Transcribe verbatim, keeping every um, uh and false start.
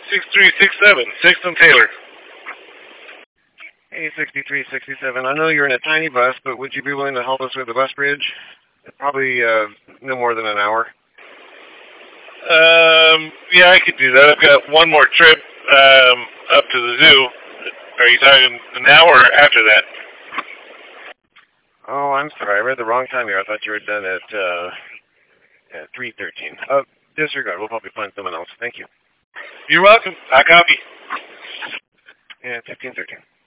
six three six seven, Sixth and Taylor. Hey, sixty-three sixty-seven. I know you're in a tiny bus, but would you be willing to help us with the bus bridge? Probably uh, no more than an hour. Um, yeah, I could do that. I've got one more trip um, up to the zoo. Are you talking an hour after that? Oh, I'm sorry. I read the wrong time here. I thought you were done at, uh, at three thirteen. Uh, disregard. We'll probably find someone else. Thank you. You're welcome. I copy. Yeah, fifteen thirteen.